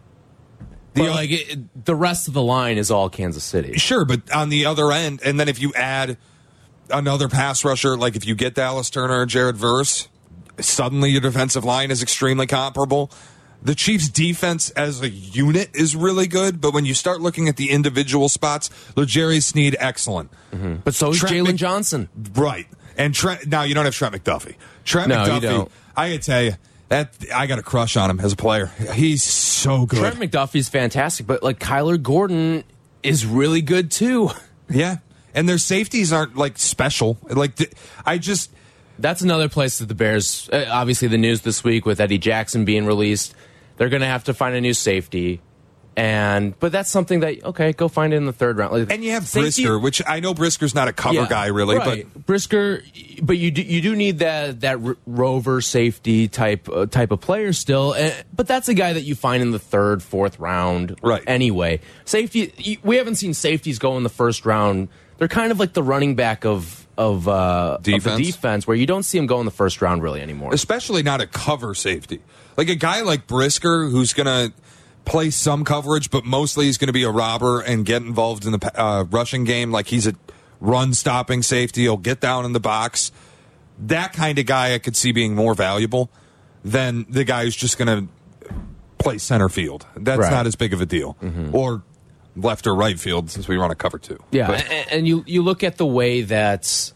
The, but like it, the rest of the line is all Kansas City. Sure, but on the other end, and then if you add another pass rusher, like if you get Dallas Turner or Jared Verse, suddenly your defensive line is extremely comparable. The Chiefs' defense as a unit is really good, but when you start looking at the individual spots, L'Jarius Sneed, excellent. Mm-hmm. But so is Jalen Mc- Johnson. Right. And Trent, now you don't have Trent McDuffie. Trent no, McDuffie, you don't. I gotta tell you, that I got a crush on him as a player. He's so good. Trent McDuffie's fantastic, but like Kyler Gordon is really good too. Yeah, and their safeties aren't like special. Like I just that's another place that the Bears. Uh, obviously, the news this week with Eddie Jackson being released, they're going to have to find a new safety. And but that's something that okay, go find it in the third round. Like, and you have safety, Brisker, which I know Brisker's not a cover yeah, guy really, right. but Brisker, but you do you do need that that rover safety type uh, type of player still. Uh, but that's a guy that you find in the third, fourth round, right? Anyway, safety. We haven't seen safeties go in the first round. They're kind of like the running back of of, uh, defense. of the defense, where you don't see them go in the first round really anymore. Especially not a cover safety, like a guy like Brisker who's gonna play some coverage, but mostly he's going to be a robber and get involved in the uh, rushing game. Like he's a run-stopping safety. He'll get down in the box. That kind of guy I could see being more valuable than the guy who's just going to play center field. That's right. Not as big of a deal. Mm-hmm. Or left or right field, since we run a cover two. Yeah, but, and, and you, you look at the way that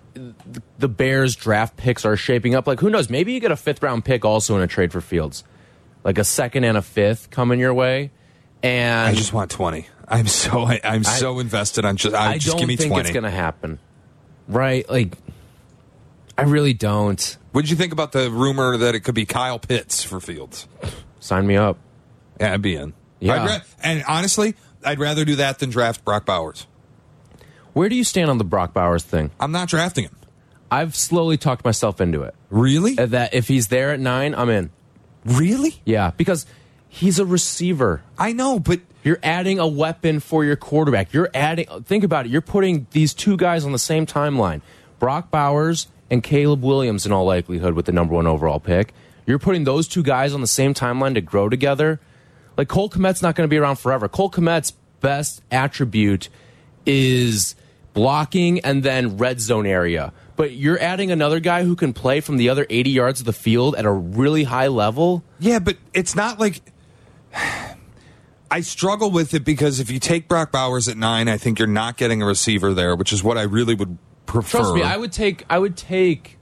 the Bears draft picks are shaping up. Like, who knows? Maybe you get a fifth-round pick also in a trade for Fields. Like a second and a fifth coming your way, and I just want twenty. I'm so I, I'm I, so invested on just. I, I just don't give me think twenty. It's going to happen, right? Like, I really don't. What did you think about the rumor that it could be Kyle Pitts for Fields? Sign me up. Yeah, I'd be in. Yeah, ra- and honestly, I'd rather do that than draft Brock Bowers. Where do you stand on the Brock Bowers thing? I'm not drafting him. I've slowly talked myself into it. Really? That if he's there at nine, I'm in. Really? Yeah, because he's a receiver. I know, but you're adding a weapon for your quarterback. You're adding, think about it, you're putting these two guys on the same timeline. Brock Bowers and Caleb Williams in all likelihood with the number one overall pick. You're putting those two guys on the same timeline to grow together. Like Cole Kmet's not going to be around forever. Cole Kmet's best attribute is blocking, and then red zone area. But you're adding another guy who can play from the other eighty yards of the field at a really high level? Yeah, but it's not like... I struggle with it because if you take Brock Bowers at nine, I think you're not getting a receiver there, which is what I really would prefer. Trust me, I would take I would take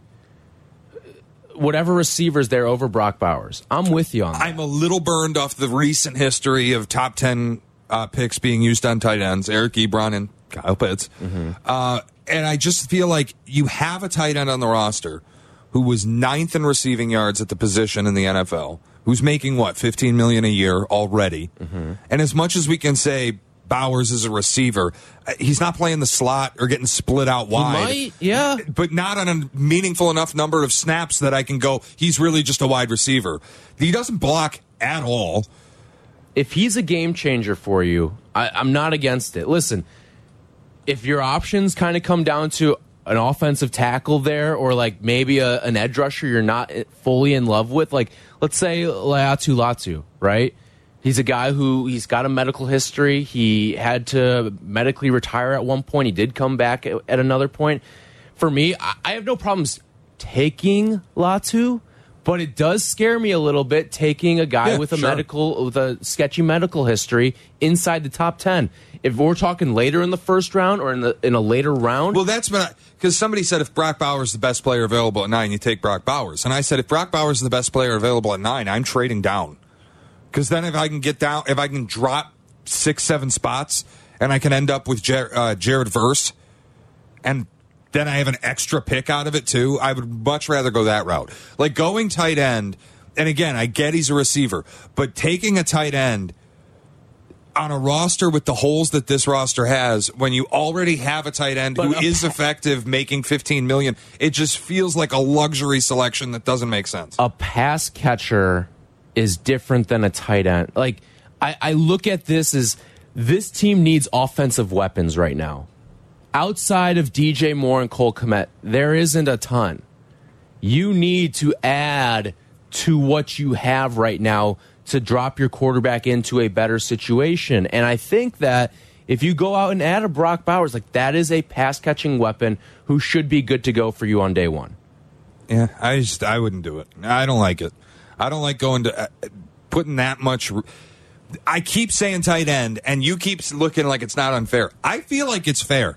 whatever receivers there over Brock Bowers. I'm with you on that. I'm a little burned off the recent history of top ten uh, picks being used on tight ends, Eric Ebron and Kyle Pitts. Mm-hmm. Uh, and I just feel like you have a tight end on the roster who was ninth in receiving yards at the position in the N F L, who's making, what, fifteen million dollars a year already. Mm-hmm. And as much as we can say Bowers is a receiver, he's not playing the slot or getting split out wide. He might, yeah. But not on a meaningful enough number of snaps that I can go, he's really just a wide receiver. He doesn't block at all. If he's a game changer for you, I, I'm not against it. Listen, if your options kind of come down to an offensive tackle there or like maybe a, an edge rusher you're not fully in love with, like let's say Laiatu Latu, right? He's a guy who he's got a medical history. He had to medically retire at one point. He did come back at, at another point. For me, I, I have no problems taking Latu, but it does scare me a little bit taking a guy yeah, with a sure. medical with a sketchy medical history inside the top ten. If we're talking later in the first round or in the in a later round, well, that's because somebody said if Brock Bowers is the best player available at nine, you take Brock Bowers, and I said if Brock Bowers is the best player available at nine, I'm trading down. Because then if I can get down, if I can drop six, seven spots, and I can end up with Jer- uh, Jared Verse, and then I have an extra pick out of it too, I would much rather go that route. Like going tight end, and again, I get he's a receiver, but taking a tight end on a roster with the holes that this roster has, when you already have a tight end But who a is pa- effective making fifteen million dollars, it just feels like a luxury selection that doesn't make sense. a pass catcher is different than a tight end. Like, I, I look at this as this team needs offensive weapons right now. Outside of D J Moore and Cole Kmet, there isn't a ton. You need to add to what you have right now to drop your quarterback into a better situation. And I think that if you go out and add a Brock Bowers, like that is a pass-catching weapon who should be good to go for you on day one. Yeah, I just I wouldn't do it. I don't like it. I don't like going to uh, putting that much. I keep saying tight end, and you keep looking like it's not unfair. I feel like it's fair.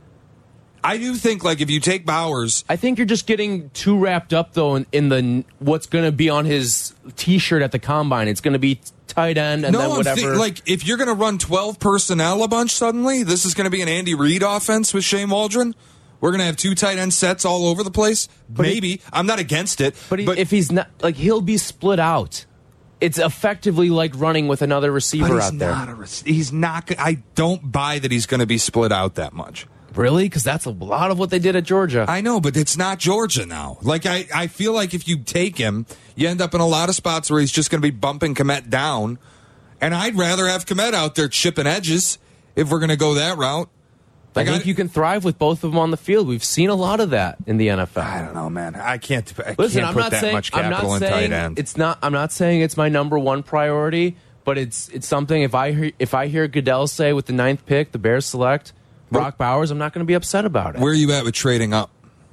I do think like if you take Bowers, I think you're just getting too wrapped up though in, in the what's going to be on his T-shirt at the combine. It's going to be tight end and no, then I'm whatever. thi- like if you're going to run twelve personnel a bunch suddenly, this is going to be an Andy Reid offense with Shane Waldron. We're going to have two tight end sets all over the place. But Maybe he, I'm not against it, but, he, but if he's not like he'll be split out. It's effectively like running with another receiver but he's out there. Not a, he's not. I don't buy that he's going to be split out that much. Really? Because that's a lot of what they did at Georgia. I know, but it's not Georgia now. Like, I, I feel like if you take him, you end up in a lot of spots where he's just going to be bumping Kmet down. And I'd rather have Kmet out there chipping edges if we're going to go that route. I think you can thrive with both of them on the field. We've seen a lot of that in the N F L. I don't know, man. I can't, I Listen, can't I'm put not that saying much I'm capital not in saying tight end. it's not. I'm not saying it's my number one priority, but it's it's something. If I hear, if I hear Goodell say with the ninth pick, the Bears select Brock Bowers, I'm not going to be upset about it. Where are you at with trading up?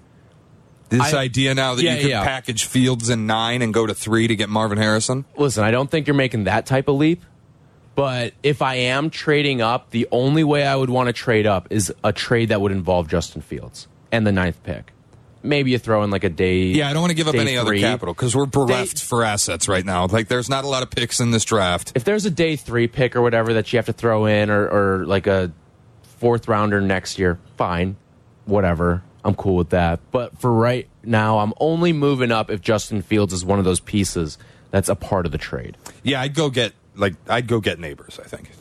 This I, idea now that yeah, you can yeah. package Fields in nine and go to three to get Marvin Harrison? Listen, I don't think you're making that type of leap. But if I am trading up, the only way I would want to trade up is a trade that would involve Justin Fields and the ninth pick. Maybe you throw in like a day. Yeah, I don't want to give up day any three. other capital because we're bereft Day- for assets right now. Like, there's not a lot of picks in this draft. If there's a day three pick or whatever that you have to throw in, or, or like a fourth rounder next year, fine, whatever. I'm cool with that. But for right now, I'm only moving up if Justin Fields is one of those pieces that's a part of the trade. Yeah, I'd go get like I'd go get Neighbors. I think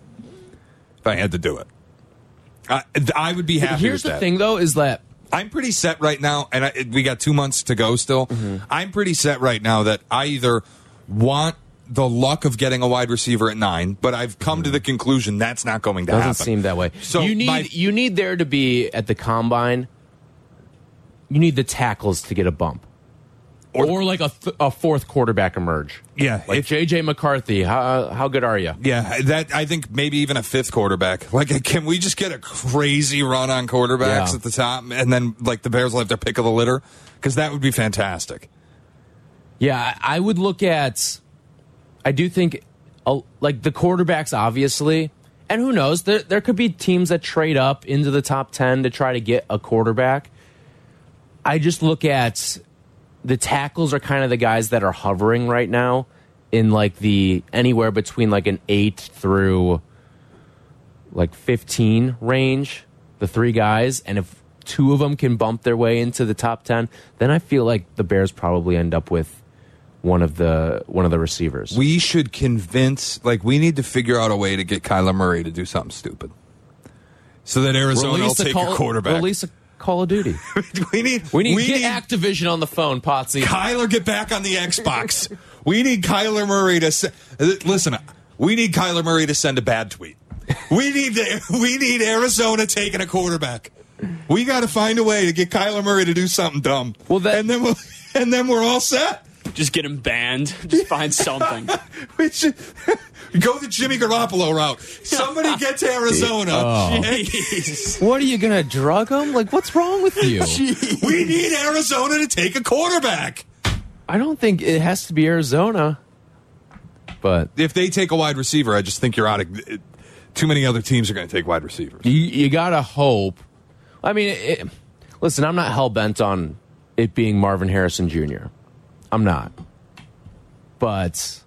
if I had to do it, I, I would be happy. Here's with the that. thing, though, is that I'm pretty set right now, and I, we got two months to go still. Mm-hmm. I'm pretty set right now that I either want the luck of getting a wide receiver at nine, but I've come mm-hmm. to the conclusion that's not going to doesn't happen. Doesn't seem that way. So you need my, you need there to be at the combine. You need the tackles to get a bump. or, or like a, th- a fourth quarterback emerge. Yeah, like J J McCarthy. How how good are you? Yeah, that I think maybe even a fifth quarterback. Like, can we just get a crazy run on quarterbacks yeah. at the top, and then like the Bears will have their pick of the litter? Because that would be fantastic. Yeah, I would look at. I do think, uh, like the quarterbacks, obviously, and who knows? There there could be teams that trade up into the top ten to try to get a quarterback. I just look at the tackles are kind of the guys that are hovering right now in like the anywhere between like an eight through like fifteen range, the three guys. And if two of them can bump their way into the top ten, then I feel like the Bears probably end up with one of the one of the receivers. We should convince, like we need to figure out a way to get Kyler Murray to do something stupid so that Arizona release will take call, a quarterback. Release a Call of Duty. we need we need we get need, Activision on the phone, Potsy. Kyler, get back on the Xbox. We need Kyler Murray to se- listen. We need Kyler Murray to send a bad tweet. We need the, we need Arizona taking a quarterback. We got to find a way to get Kyler Murray to do something dumb. Well, that, and then we'll, and then we're all set. Just get him banned. Just find something. We should go the Jimmy Garoppolo route. Somebody get to Arizona. Oh. What are you gonna drug him? Like, what's wrong with you? Jeez. We need Arizona to take a quarterback. I don't think it has to be Arizona. But if they take a wide receiver, I just think you're out of. Too many other teams are going to take wide receivers. You, you gotta hope. I mean, it, listen, I'm not hell bent on it being Marvin Harrison Junior I'm not. But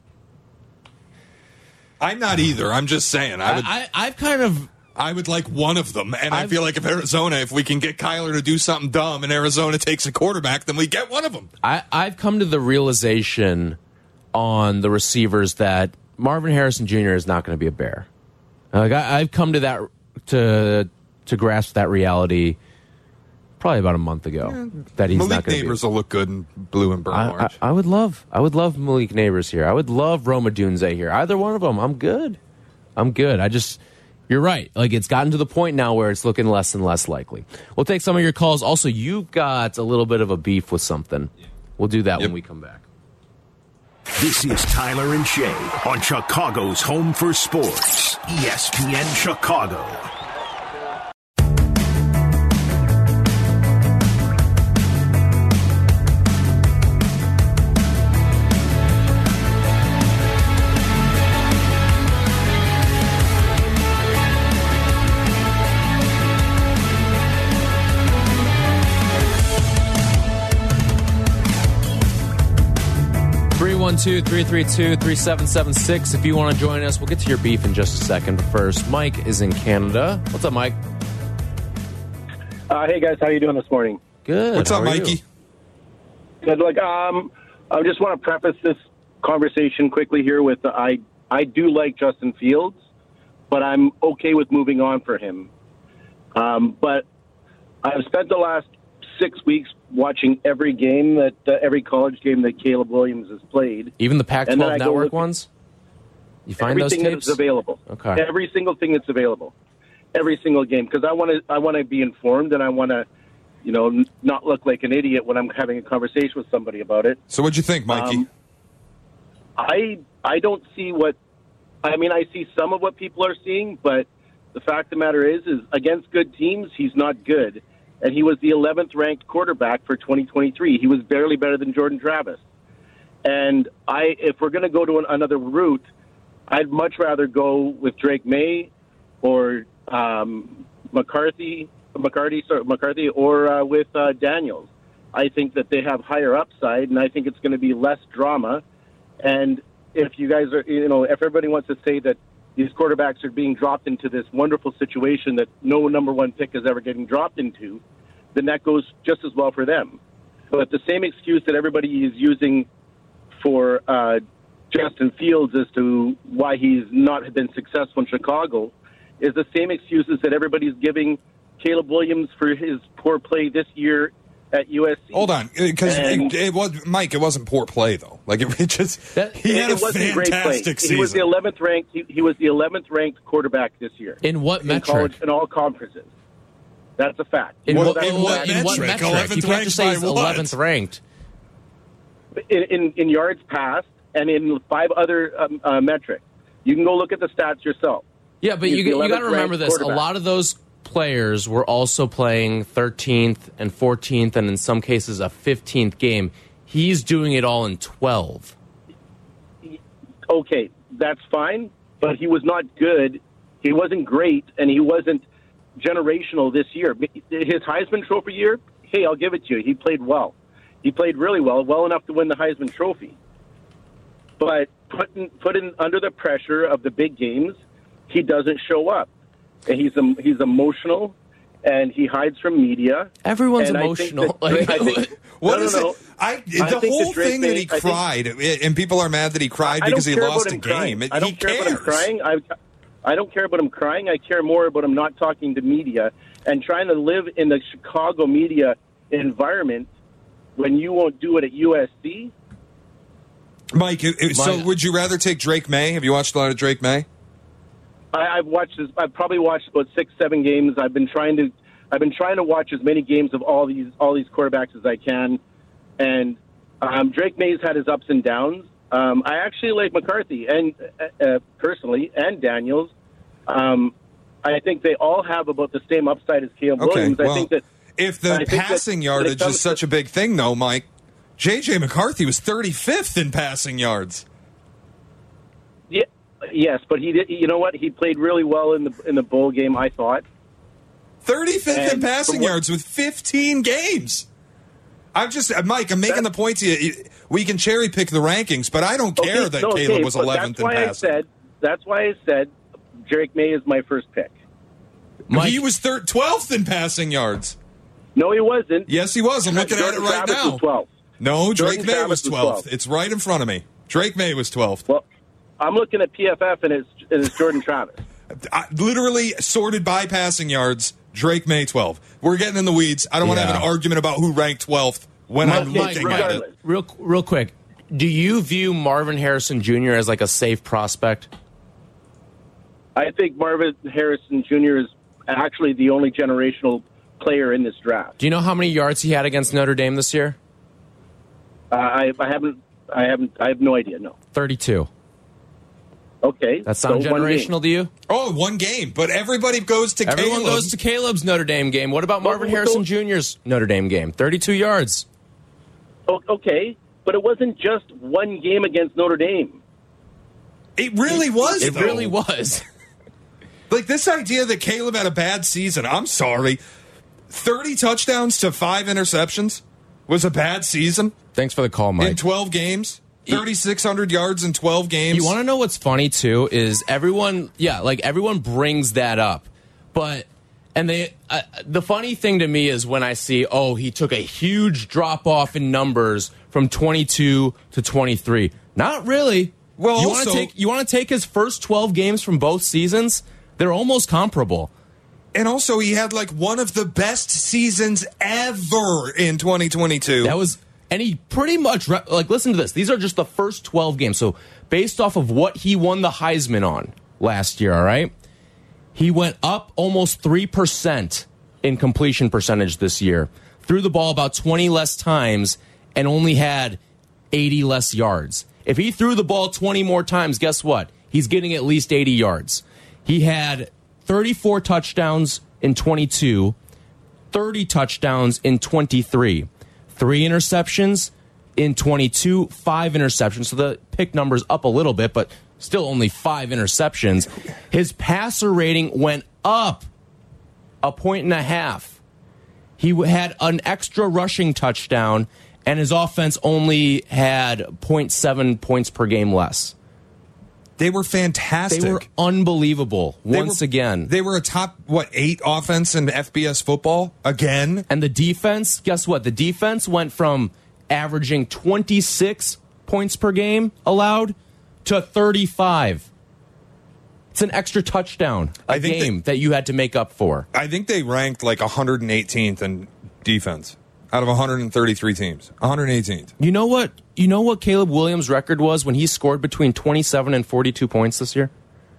I'm not either. I'm just saying. I would, I, I, I've kind of... I would like one of them. And I've, I feel like if Arizona, if we can get Kyler to do something dumb and Arizona takes a quarterback, then we get one of them. I, I've come to the realization on the receivers that Marvin Harrison Junior is not going to be a Bear. Like I, I've come to that to to grasp that reality probably about a month ago. Yeah. That he's Malik not going to be. Neighbors will look good in blue and burnt I, orange. I, I would love, I would love Malik Neighbors here. I would love Roma Dunze here. Either one of them, I'm good. I'm good. I just, you're right. Like it's gotten to the point now where it's looking less and less likely. We'll take some of your calls. Also, you got a little bit of a beef with something. We'll do that yep. when we come back. This is Tyler and Shay on Chicago's Home for Sports, E S P N Chicago. three one two, three three two, three seven seven six. If you want to join us, we'll get to your beef in just a second. But first, Mike is in Canada. What's up, Mike? Uh, hey, guys. How are you doing this morning? Good. What's How up, are Mikey? You? Good. Look, um, I just want to preface this conversation quickly here with uh, I, I do like Justin Fields, but I'm okay with moving on for him. Um, but I've spent the last six weeks watching every game that uh, every college game that Caleb Williams has played. Even the Pac twelve network ones? You find those tapes? Everything that's available. Okay. Every single thing that's available. Every single game. Because I want to I want to be informed, and I want to, you know, n- not look like an idiot when I'm having a conversation with somebody about it. So what'd you think, Mikey? Um, I I don't see what I mean. I see some of what people are seeing, but the fact of the matter is, is against good teams, he's not good. And he was the eleventh ranked quarterback for twenty twenty-three. He was barely better than Jordan Travis. And I, if we're going to go to an, another route, I'd much rather go with Drake May or um, McCarthy, McCarthy, sorry, McCarthy, or uh, with uh, Daniels. I think that they have higher upside, and I think it's going to be less drama. And if you guys are, you know, if everybody wants to say that these quarterbacks are being dropped into this wonderful situation that no number one pick is ever getting dropped into, then that goes just as well for them. But the same excuse that everybody is using for uh, Justin Fields as to why he's not been successful in Chicago is the same excuses that everybody's giving Caleb Williams for his poor play this year at U S C. Hold on, because And- it, it was Mike. It wasn't poor play though. Like it, it just That- he had it a wasn't great play. fantastic season. He was the eleventh ranked. He, he was the eleventh ranked quarterback this year In what in metric? college in all conferences. That's a fact. In What- what, in what in what metric? metric? You eleventh can't just say ranked he's by what? eleventh ranked. in, in, in yards passed and in five other um, uh, metrics. You can go look at the stats yourself. Yeah, but He's you, the you got to eleventh remember ranked this. A quarterback. lot of those players were also playing thirteenth and fourteenth and in some cases a fifteenth game. He's doing it all in twelve. Okay, that's fine, but he was not good. He wasn't great, and he wasn't generational this year. His Heisman Trophy year, hey, I'll give it to you. He played well. He played really well, well enough to win the Heisman Trophy. But put in, put in under the pressure of the big games, he doesn't show up. And he's um, he's emotional, and he hides from media. Everyone's and emotional. I think that, I think, What no, is no, no. it? I, I the think whole that Drake thing that May- he I think- cried, and people are mad that he cried I because don't he care lost about a him crying. game. I don't he care cares. about him crying. I, I don't care about him crying. I care more about him not talking to media and trying to live in the Chicago media environment when you won't do it at U S C. Mike, it- it- so My- would you rather take Drake May? Have you watched a lot of Drake May? I, I've watched. This, I've probably watched about six, seven games. I've been trying to. I've been trying to watch as many games of all these all these quarterbacks as I can, and um, Drake May's had his ups and downs. Um, I actually like McCarthy and uh, uh, personally, and Daniels. Um, I think they all have about the same upside as Caleb Okay, Williams. well, I think that if the I think that passing when it yardage comes is such to- a big thing, though, Mike, J J McCarthy was thirty-fifth in passing yards. Yeah, yes, but he did. You know what? He played really well in the in the bowl game. I thought. thirty-fifth in And passing from what- yards with fifteen games. I'm just, uh, Mike, I'm making That- the point to you. We can cherry pick the rankings, but I don't care Okay, that no, Caleb okay, was but eleventh in that's why passing. I said. That's why I said Drake May is my first pick. Mike, He was thir- twelfth in passing yards. No, he wasn't. Yes, he was. I'm looking at it Jordan right Travis now. was twelfth. No, Jordan Drake May Travis was was twelfth. twelfth. It's right in front of me. Drake May was twelfth. Well, I'm looking at P F F and it's, and it's Jordan Travis. I, literally sorted by passing yards, Drake May twelve. We're getting in the weeds. I don't want to have Yeah. an argument about who ranked twelfth when Mike, I'm Mike, looking Mike, at it. real, real quick. Do you view Marvin Harrison Junior as like a safe prospect? I think Marvin Harrison Junior is actually the only generational player in this draft. Do you know how many yards he had against Notre Dame this year? Uh, I, I haven't. I haven't. I have no idea. No. thirty-two. Okay. That sound so one game. generational to you? Oh, one game, but everybody goes to Everyone Caleb. goes to Caleb's Notre Dame game. What about Marvin Well, Harrison so- Junior's Notre Dame game? thirty-two yards. O- Okay, but it wasn't just one game against Notre Dame. It really was. It though. really was. Like this idea that Caleb had a bad season. I'm sorry. thirty touchdowns to five interceptions was a bad season Thanks for the call, Mike. in twelve games. thirty-six hundred yards in twelve games. You want to know what's funny too is everyone, yeah, like everyone brings that up, but and they uh, the funny thing to me is when I see, oh, he took a huge drop off in numbers from twenty-two to twenty-three. Not really. Well, you want to also- take you want to take his first twelve games from both seasons? They're almost comparable. And also, he had like one of the best seasons ever in twenty twenty-two. That was, and he pretty much, re- like, listen to this. These are just the first twelve games. So, based off of what he won the Heisman on last year, all right? He went up almost three percent in completion percentage this year. Threw the ball about twenty less times and only had eighty less yards. If he threw the ball twenty more times, guess what? He's getting at least eighty yards. He had thirty-four touchdowns in twenty-two, thirty touchdowns in twenty-three, three interceptions in twenty-two, five interceptions. So the pick number's up a little bit, but still only five interceptions. His passer rating went up a point and a half. He had an extra rushing touchdown, and his offense only had zero point seven points per game less. They were fantastic. They were unbelievable They once were- again. They were a top, what, eight offense in F B S football again? And the defense, guess what? The defense went from averaging twenty-six points per game allowed to thirty-five. It's an extra touchdown a I think game that, you had to make up for. I think they ranked like one hundred eighteenth in defense out of one hundred thirty-three teams. one hundred eighteenth. You know what? You know what Caleb Williams' record was when he scored between twenty-seven and forty-two points this year?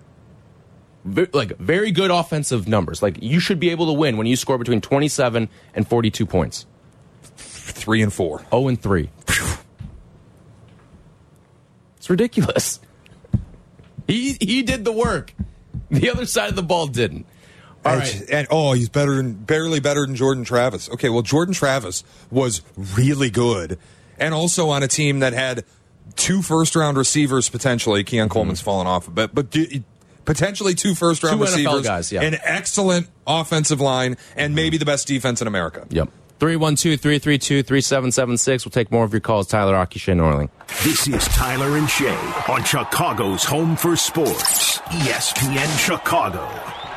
Ve- like very good offensive numbers. Like you should be able to win when you score between twenty-seven and forty-two points. Three and four. oh and three. It's ridiculous. He he did the work. The other side of the ball didn't. All and, right. and oh, he's better than barely better than Jordan Travis. Okay, well, Jordan Travis was really good, and also on a team that had two first round receivers potentially. Keon mm-hmm. Coleman's fallen off a bit, but d- potentially two first round two receivers, N F L guys, yeah. an excellent offensive line, and maybe the best defense in America. Yep. three one two, three three two, three seven seven six. We'll take more of your calls. Tyler Rocky, Shay Norling. This is Tyler and Shay on Chicago's Home for Sports, E S P N Chicago.